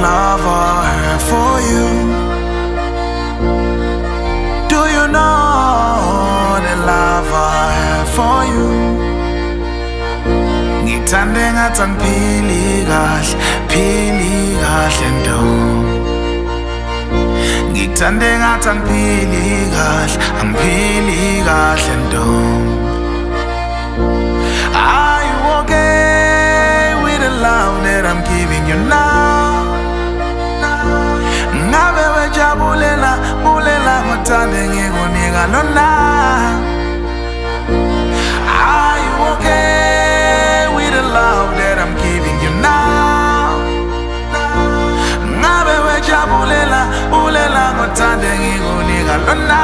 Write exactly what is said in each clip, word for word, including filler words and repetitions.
love I have for you. Do you know the love I have for you? Ngithande ngathi angiphili kahle, phili kahle ntombi. Ngithande ngathi angiphili kahle, angiphili kahle ntombi. Are you okay with the love that I'm giving you now? Ngabe wejabulela, bulela ngothande ngikunika lona. Are you okay with the love that I'm giving you now? Ngabe wejabulela, bulela ngothande ngikunika lona.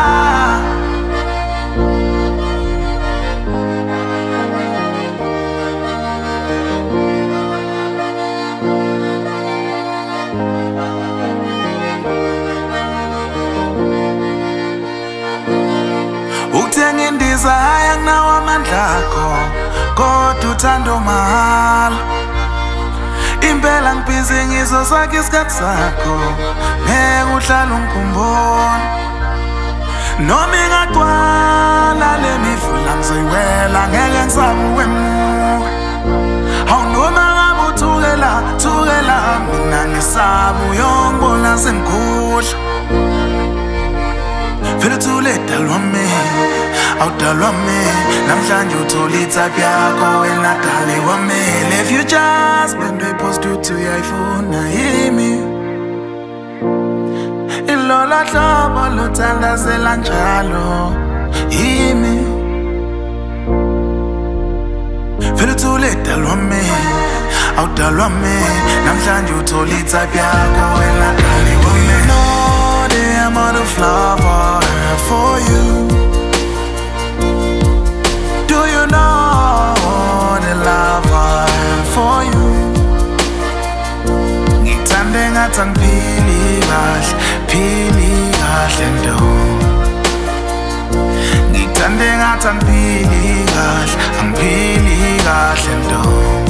Ukuthenga indiza haya kunawo amandla akho, kodwa uthando mahhala. Impela ngibhizi ngizosakha isikhathi sakho, ngeke uhlale ungikhumbula. Noma ingagcwala le mifula ngizoyiwela, ngeke ngisabe ukwemuka. Hawu noma ngabe uthukela, thukela mina ngisabe uyongibona sengikudla. Vele thule dal wami, awudal wami. Namhlanje uthola i-type yakho wena dali wami. If you just been repost to uyayifuna yimi. Ilolo hlobo luthandazela njalo yimi. Vele thule dal wami, awudal wami. Namhlanje uthola i-type yakho wena dali wami. Know the amount of love I have for you. Do you know the love I have for you? Ngithande ngathi angiphili kahle, phili kahle ntombi. Ngithande ngathi angiphili kahle, angiphili kahle ntombi.